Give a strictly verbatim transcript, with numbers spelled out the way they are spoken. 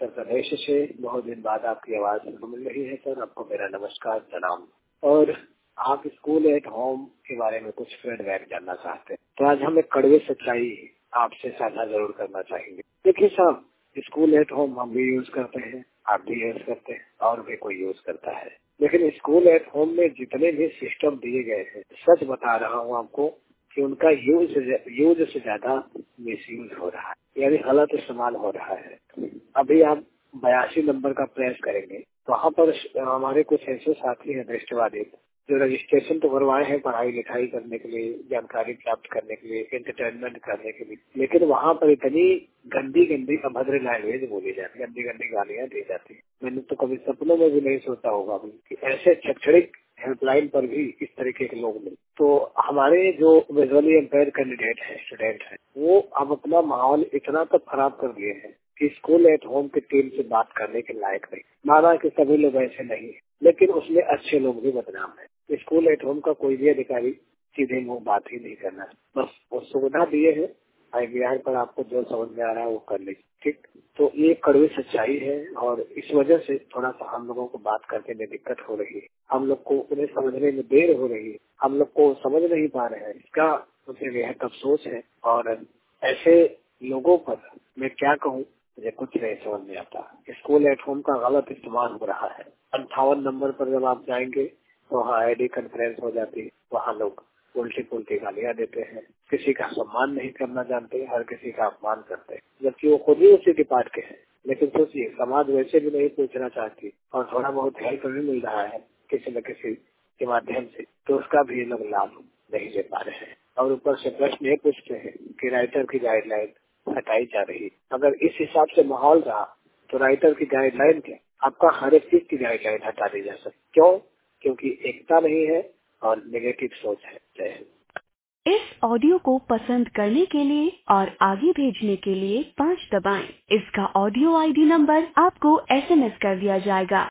उत्तर प्रदेश से बहुत दिन बाद आपकी आवाज मिल रही है सर। आपको मेरा नमस्कार, प्रणाम। और आप स्कूल एट होम के बारे में कुछ फीडबैक जानना चाहते हैं तो आज हम एक कड़वी सच्चाई आपसे साझा जरूर करना चाहेंगे। देखिए साहब, स्कूल एट होम हम भी यूज करते हैं, आप भी यूज करते हैं और भी कोई यूज करता है, लेकिन स्कूल एट होम में जितने भी सिस्टम दिए गए हैं, सच बता रहा हूँ आपको कि उनका यूज यूज से ज्यादा मिस यूज हो रहा है, यानी गलत इस्तेमाल हो रहा है। अभी आप बयासी नंबर का प्रेस करेंगे, वहाँ पर हमारे कुछ ऐसे साथी हैं दृष्टिवादी जो रजिस्ट्रेशन तो करवाए हैं पढ़ाई लिखाई करने के लिए, जानकारी प्राप्त करने के लिए, एंटरटेनमेंट करने के लिए, लेकिन वहाँ पर इतनी गंदी गंदी अभद्र लैंग्वेज बोली जाती है, गंदी गंदी गालियाँ दी जाती है। मैंने तो कभी सपनों में भी नहीं सोचा होगा कि ऐसे शैक्षणिक हेल्पलाइन पर भी इस तरीके के लोग मिले। तो हमारे जो विजुअली इम्पेयर कैंडिडेट है, स्टूडेंट है, वो अब अपना माहौल इतना तक खराब कर दिए हैं कि स्कूल एट होम की टीम से बात करने के लायक नहीं। माना कि सभी लोग ऐसे नहीं है, लेकिन उसमें अच्छे लोग भी बदनाम है। स्कूल एट होम का कोई भी अधिकारी सीधे मुंह बात ही नहीं करना, बस वो सुविधा दिए है, आई बी आर पर आपको जो समझ में आ रहा है वो कर लीजिए, ठीक। तो ये कड़वी सच्चाई है और इस वजह से थोड़ा सा हम लोगों को बात करने में दिक्कत हो रही है, हम लोग को उन्हें समझने में देर हो रही है, हम लोग को समझ नहीं पा रहे हैं। इसका मुझे बेहद अफसोस है और ऐसे लोगों पर मैं क्या कहूँ, मुझे कुछ नहीं समझ में आता। स्कूल एट होम का गलत इस्तेमाल हो रहा है। अंठावन नंबर पर जब आप जाएंगे तो वहाँ आई डी कॉन्फ्रेंस हो जाती है, वहाँ लोग उल्टी पुल्टी गालियाँ देते हैं, किसी का सम्मान नहीं करना जानते, हर किसी का अपमान करते हैं, जबकि वो खुद ही उसी डिपार्ट के हैं। लेकिन सोचिए, समाज वैसे भी नहीं पूछना चाहती और थोड़ा बहुत हेल्प भी मिल रहा है किसी न किसी के माध्यम से, तो उसका भी लोग लाभ नहीं ले पा रहे हैं। और ऊपर से प्रश्न ये पूछते हैं कि राइटर की गाइडलाइन हटाई जा रही। अगर इस हिसाब से माहौल रहा तो राइटर की गाइडलाइन क्या, आपका हर एक चीज की गाइडलाइन हटा दी जा सकती। क्यों? क्योंकि एकता नहीं है और नेगेटिव सोच है। जय हिंद। इस ऑडियो को पसंद करने के लिए और आगे भेजने के लिए पाँच दबाएं। इसका ऑडियो आई डी नंबर आपको एस एम एस कर दिया जाएगा।